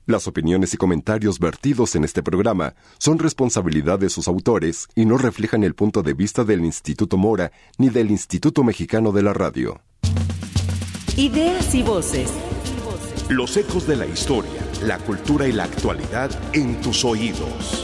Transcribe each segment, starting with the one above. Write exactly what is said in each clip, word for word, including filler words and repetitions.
Las opiniones y comentarios vertidos en este programa son responsabilidad de sus autores y no reflejan el punto de vista del Instituto Mora ni del Instituto Mexicano de la Radio. Ideas y voces. Los ecos de la historia, la cultura y la actualidad en tus oídos.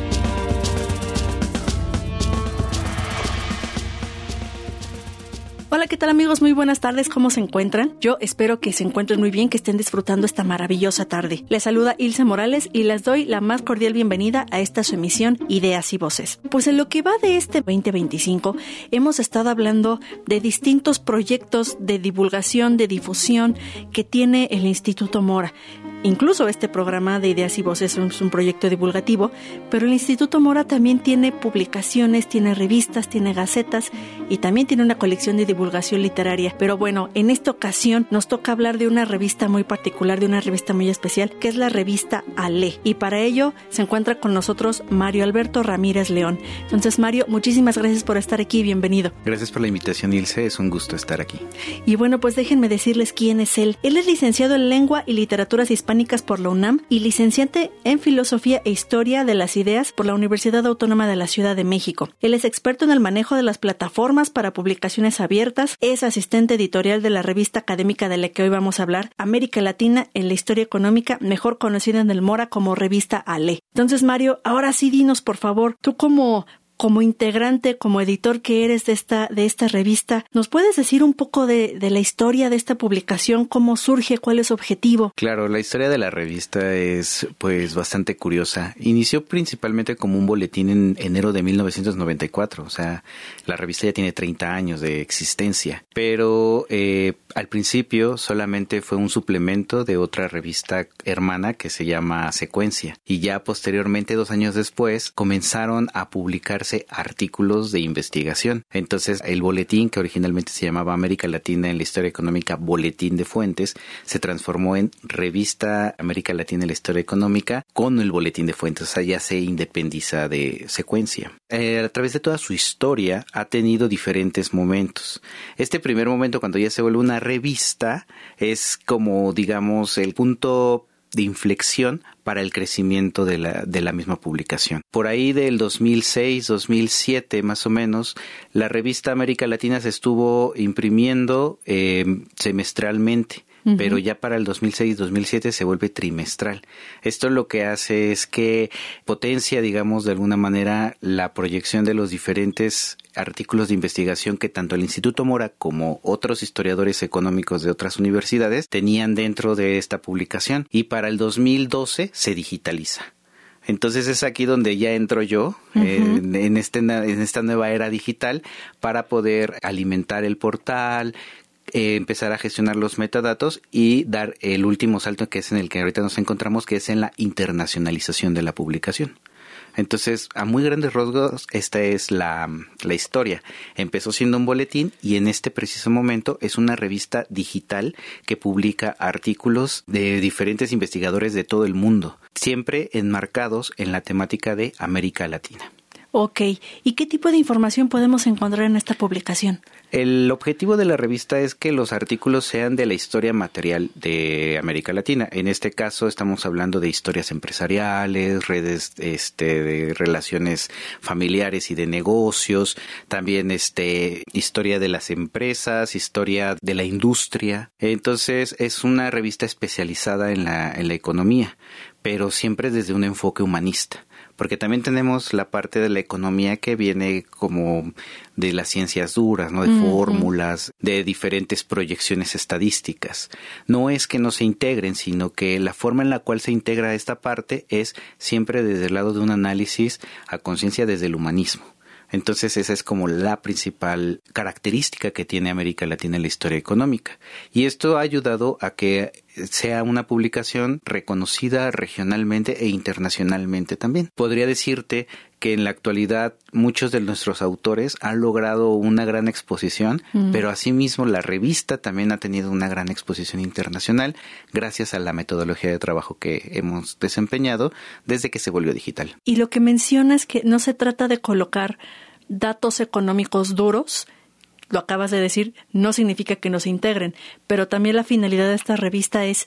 Hola, ¿qué tal amigos? Muy buenas tardes, ¿cómo se encuentran? Yo espero que se encuentren muy bien, que estén disfrutando esta maravillosa tarde. Les saluda Ilse Morales y les doy la más cordial bienvenida a esta su emisión Ideas y Voces. Pues en lo que va de este veinte veinticinco, hemos estado hablando de distintos proyectos de divulgación, de difusión que tiene el Instituto Mora. Incluso este programa de Ideas y Voces es un proyecto divulgativo, pero el Instituto Mora también tiene publicaciones, tiene revistas, tiene gacetas y también tiene una colección de divulgación literaria. Pero bueno, en esta ocasión nos toca hablar de una revista muy particular, de una revista muy especial, que es la revista Ale. Y para ello se encuentra con nosotros Mario Alberto Ramírez León. Entonces, Mario, muchísimas gracias por estar aquí, bienvenido. Gracias por la invitación, Ilse, es un gusto estar aquí. Y bueno, pues déjenme decirles quién es él. Él es licenciado en Lengua y Literaturas Hispánicas por la UNAM y licenciante en Filosofía e Historia de las Ideas por la Universidad Autónoma de la Ciudad de México. Él es experto en el manejo de las plataformas para publicaciones abiertas, es asistente editorial de la revista académica de la que hoy vamos a hablar, América Latina en la Historia Económica, mejor conocida en el Mora como revista Ale. Entonces, Mario, ahora sí dinos, por favor, tú como... como integrante, como editor que eres de esta, de esta revista, ¿nos puedes decir un poco de, de la historia de esta publicación? ¿Cómo surge? ¿Cuál es su objetivo? Claro, la historia de la revista es pues bastante curiosa. Inició principalmente como un boletín en enero de mil novecientos noventa y cuatro, o sea, la revista ya tiene treinta años de existencia, pero eh, al principio solamente fue un suplemento de otra revista hermana que se llama Secuencia, y ya posteriormente, dos años después, comenzaron a publicarse artículos de investigación. Entonces, el boletín, que originalmente se llamaba América Latina en la Historia Económica, Boletín de Fuentes, se transformó en Revista América Latina en la Historia Económica con el Boletín de Fuentes, o sea, ya se independiza de Secuencia. Eh, a través de toda su historia ha tenido diferentes momentos. Este primer momento, cuando ya se vuelve una revista, es como, digamos, el punto de inflexión para el crecimiento de la, de la misma publicación. Por ahí del dos mil seis, dos mil siete más o menos, la revista América Latina se estuvo imprimiendo eh, semestralmente. Uh-huh. Pero ya para el dos mil seis, dos mil siete se vuelve trimestral. Esto lo que hace es que potencia, digamos, de alguna manera la proyección de los diferentes artículos de investigación que tanto el Instituto Mora como otros historiadores económicos de otras universidades tenían dentro de esta publicación. Y para el dos mil doce se digitaliza. Entonces es aquí donde ya entro yo, uh-huh. en, en, este, en esta nueva era digital, para poder alimentar el portal, Eh, empezar a gestionar los metadatos y dar el último salto, que es en el que ahorita nos encontramos, que es en la internacionalización de la publicación. Entonces, a muy grandes rasgos, esta es la, la historia. Empezó siendo un boletín y en este preciso momento es una revista digital que publica artículos de diferentes investigadores de todo el mundo, siempre enmarcados en la temática de América Latina. Ok, ¿y qué tipo de información podemos encontrar en esta publicación? El objetivo de la revista es que los artículos sean de la historia material de América Latina. En este caso estamos hablando de historias empresariales, redes este, de relaciones familiares y de negocios, también este, historia de las empresas, historia de la industria. Entonces es una revista especializada en la, en la economía, pero siempre desde un enfoque humanista. Porque también tenemos la parte de la economía que viene como de las ciencias duras, ¿no? De uh-huh. fórmulas, de diferentes proyecciones estadísticas. No es que no se integren, sino que la forma en la cual se integra esta parte es siempre desde el lado de un análisis a conciencia desde el humanismo. Entonces esa es como la principal característica que tiene América Latina en la historia económica. Y esto ha ayudado a que sea una publicación reconocida regionalmente e internacionalmente también. Podría decirte que en la actualidad muchos de nuestros autores han logrado una gran exposición, mm. pero asimismo la revista también ha tenido una gran exposición internacional gracias a la metodología de trabajo que hemos desempeñado desde que se volvió digital. Y lo que mencionas es que no se trata de colocar datos económicos duros, lo acabas de decir, no significa que no se integren, pero también la finalidad de esta revista es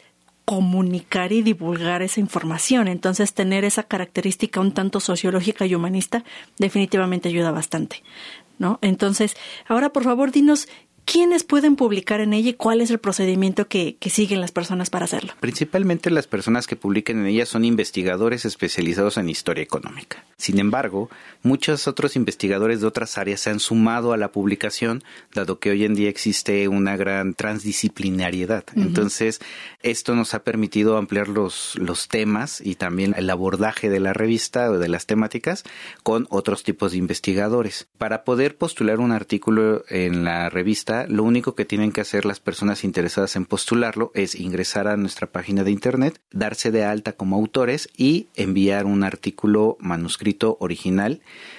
comunicar y divulgar esa información. Entonces, tener esa característica un tanto sociológica y humanista definitivamente ayuda bastante, ¿no? Entonces, ahora por favor dinos ¿quiénes pueden publicar en ella y cuál es el procedimiento que, que siguen las personas para hacerlo? Principalmente las personas que publican en ella son investigadores especializados en historia económica. Sin embargo, muchos otros investigadores de otras áreas se han sumado a la publicación, dado que hoy en día existe una gran transdisciplinariedad. Uh-huh. Entonces, esto nos ha permitido ampliar los, los temas y también el abordaje de la revista o de las temáticas con otros tipos de investigadores. Para poder postular un artículo en la revista, lo único que tienen que hacer las personas interesadas en postularlo es ingresar a nuestra página de internet, darse de alta como autores y enviar un artículo manuscrito original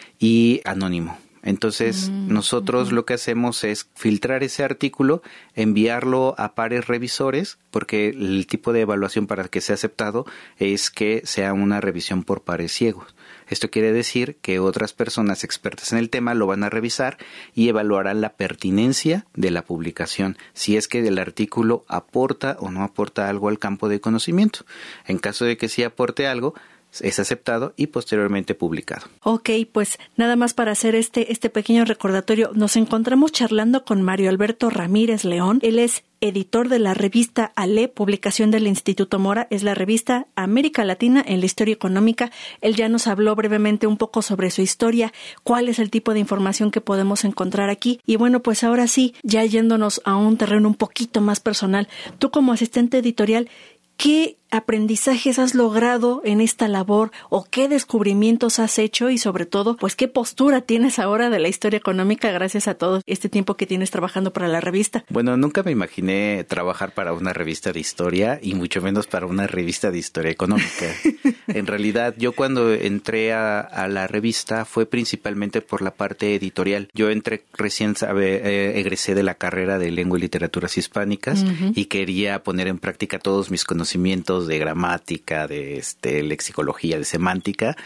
y anónimo. Entonces, mm, nosotros uh-huh. lo que hacemos es filtrar ese artículo, enviarlo a pares revisores, porque el tipo de evaluación para que sea aceptado es que sea una revisión por pares ciegos. Esto quiere decir que otras personas expertas en el tema lo van a revisar y evaluarán la pertinencia de la publicación, si es que el artículo aporta o no aporta algo al campo de conocimiento. En caso de que sí aporte algo, es aceptado y posteriormente publicado. Ok, pues nada más para hacer este, este pequeño recordatorio, nos encontramos charlando con Mario Alberto Ramírez León. Él es editor de la revista A L E, publicación del Instituto Mora, es la revista América Latina en la Historia Económica. Él ya nos habló brevemente un poco sobre su historia, cuál es el tipo de información que podemos encontrar aquí. Y bueno, pues ahora sí, ya yéndonos a un terreno un poquito más personal, tú como asistente editorial, ¿qué aprendizajes has logrado en esta labor o qué descubrimientos has hecho y sobre todo, pues qué postura tienes ahora de la historia económica gracias a todo este tiempo que tienes trabajando para la revista? Bueno, nunca me imaginé trabajar para una revista de historia y mucho menos para una revista de historia económica. En realidad, yo cuando entré a, a la revista fue principalmente por la parte editorial. Yo entré recién, sabe, eh, egresé de la carrera de Lengua y Literaturas Hispánicas uh-huh. y quería poner en práctica todos mis conocimientos de gramática, de este, lexicología, de semántica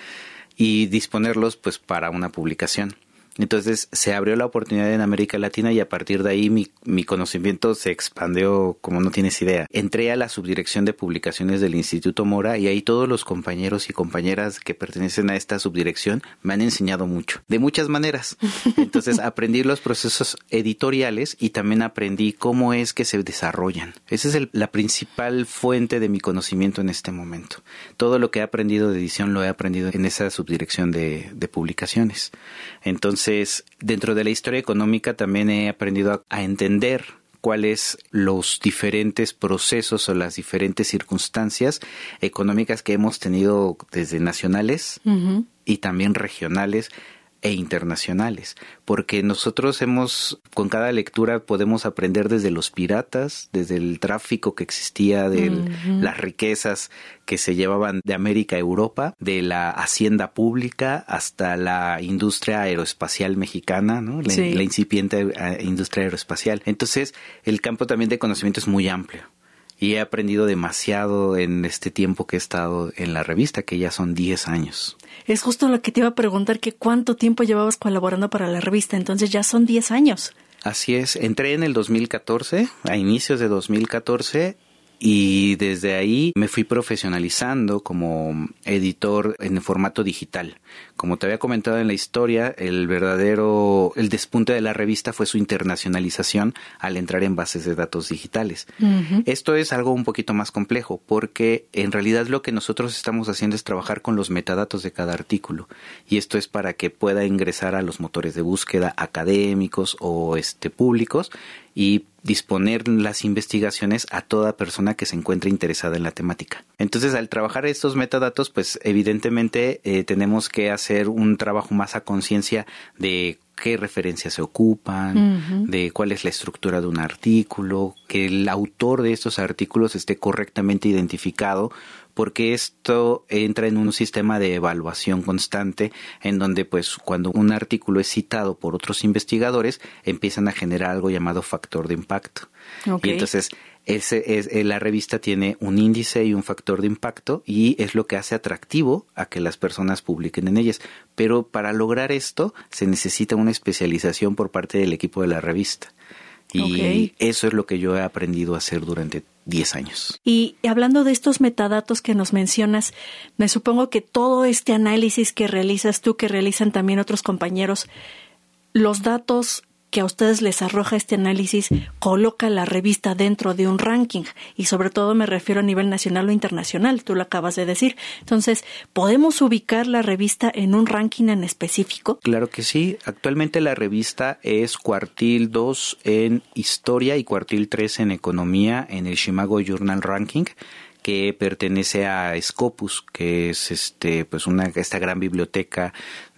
y disponerlos pues para una publicación. Entonces se abrió la oportunidad en América Latina y a partir de ahí mi, mi conocimiento se expandió como no tienes idea. Entré a la subdirección de publicaciones del Instituto Mora y ahí todos los compañeros y compañeras que pertenecen a esta subdirección me han enseñado mucho, de muchas maneras. Entonces aprendí los procesos editoriales y también aprendí cómo es que se desarrollan. Esa es el, la principal fuente de mi conocimiento en este momento. Todo lo que he aprendido de edición lo he aprendido en esa subdirección de, de publicaciones. Entonces, dentro de la historia económica también he aprendido a, a entender cuáles los diferentes procesos o las diferentes circunstancias económicas que hemos tenido desde nacionales uh-huh. y también regionales e internacionales, porque nosotros hemos, con cada lectura podemos aprender desde los piratas, desde el tráfico que existía, de uh-huh. las riquezas que se llevaban de América a Europa, de la hacienda pública hasta la industria aeroespacial mexicana, ¿no? La, sí. la incipiente industria aeroespacial. Entonces, el campo también de conocimiento es muy amplio. Y he aprendido demasiado en este tiempo que he estado en la revista, que ya son diez años. Es justo lo que te iba a preguntar, que cuánto tiempo llevabas colaborando para la revista, entonces ya son diez años. Así es, entré en el dos mil catorce, a inicios de dos mil catorce, y desde ahí me fui profesionalizando como editor en formato digital. Como te había comentado en la historia, el verdadero, el despunte de la revista fue su internacionalización al entrar en bases de datos digitales. Uh-huh. Esto es algo un poquito más complejo porque en realidad lo que nosotros estamos haciendo es trabajar con los metadatos de cada artículo y esto es para que pueda ingresar a los motores de búsqueda académicos o este públicos y disponer las investigaciones a toda persona que se encuentre interesada en la temática. Entonces, al trabajar estos metadatos, pues evidentemente eh, tenemos que hacer un trabajo más a conciencia de qué referencias se ocupan, uh-huh. de cuál es la estructura de un artículo, que el autor de estos artículos esté correctamente identificado, porque esto entra en un sistema de evaluación constante en donde pues cuando un artículo es citado por otros investigadores empiezan a generar algo llamado factor de impacto. Okay. Y entonces ese es, la revista tiene un índice y un factor de impacto y es lo que hace atractivo a que las personas publiquen en ellas. Pero para lograr esto se necesita una especialización por parte del equipo de la revista. Y okay. eso es lo que yo he aprendido a hacer durante diez años. Y hablando de estos metadatos que nos mencionas, me supongo que todo este análisis que realizas tú, que realizan también otros compañeros, los datos que a ustedes les arroja este análisis coloca la revista dentro de un ranking, y sobre todo me refiero a nivel nacional o internacional, tú lo acabas de decir. Entonces, ¿podemos ubicar la revista en un ranking en específico? Claro que sí. Actualmente la revista es cuartil dos en Historia y cuartil tres en Economía en el Shimago Journal Ranking, que pertenece a Scopus, que es este pues una esta gran biblioteca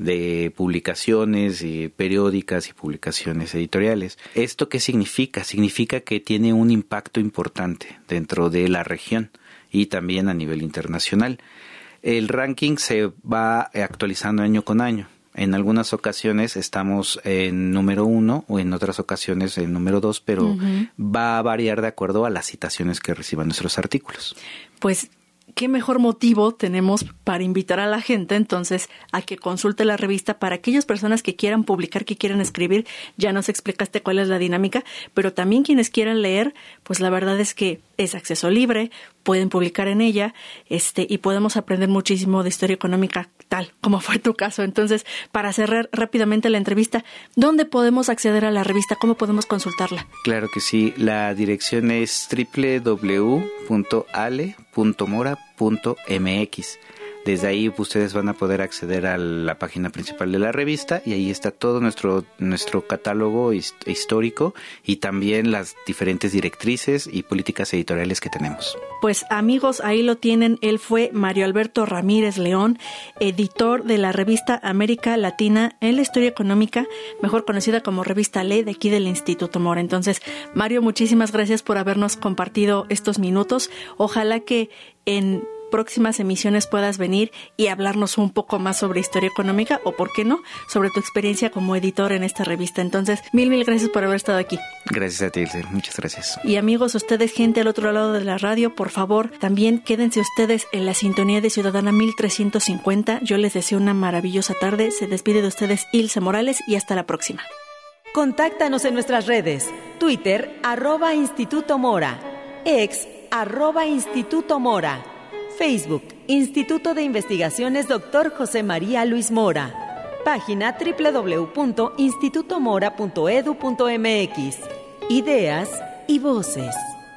de publicaciones y periódicas y publicaciones editoriales. ¿Esto qué significa? Significa que tiene un impacto importante dentro de la región y también a nivel internacional. El ranking se va actualizando año con año. En algunas ocasiones estamos en número uno o en otras ocasiones en número dos, pero uh-huh. va a variar de acuerdo a las citaciones que reciban nuestros artículos. Pues, ¿qué mejor motivo tenemos para invitar a la gente entonces a que consulte la revista? Para aquellas personas que quieran publicar, que quieran escribir, ya nos explicaste cuál es la dinámica, pero también quienes quieran leer, pues la verdad es que es acceso libre, pueden publicar en ella, este, y podemos aprender muchísimo de historia económica, tal como fue tu caso. Entonces, para cerrar rápidamente la entrevista, ¿dónde podemos acceder a la revista? ¿Cómo podemos consultarla? Claro que sí, la dirección es doble u doble u doble u punto ale punto mora punto eme equis. Desde ahí ustedes van a poder acceder a la página principal de la revista y ahí está todo nuestro nuestro catálogo histórico y también las diferentes directrices y políticas editoriales que tenemos. Pues amigos, ahí lo tienen. Él fue Mario Alberto Ramírez León, editor de la revista América Latina en la Historia Económica, mejor conocida como Revista Ley, de aquí del Instituto Mora. Entonces, Mario, muchísimas gracias por habernos compartido estos minutos. Ojalá que en próximas emisiones puedas venir y hablarnos un poco más sobre historia económica o, ¿por qué no?, sobre tu experiencia como editor en esta revista. Entonces, mil, mil gracias por haber estado aquí. Gracias a ti, Ilse. Muchas gracias. Y amigos, ustedes, gente al otro lado de la radio, por favor, también quédense ustedes en la sintonía de Ciudadana mil trescientos cincuenta. Yo les deseo una maravillosa tarde. Se despide de ustedes Ilse Morales y hasta la próxima. Contáctanos en nuestras redes. Twitter, arroba Instituto Mora. Ex, arroba Instituto Mora. Facebook, Instituto de Investigaciones doctor José María Luis Mora. Página doble u doble u doble u punto instituto mora punto edu punto eme equis. Ideas y voces.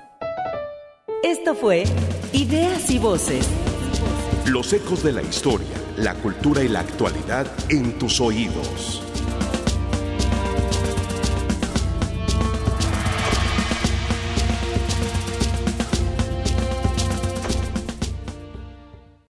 Esto fue Ideas y Voces. Los ecos de la historia, la cultura y la actualidad en tus oídos.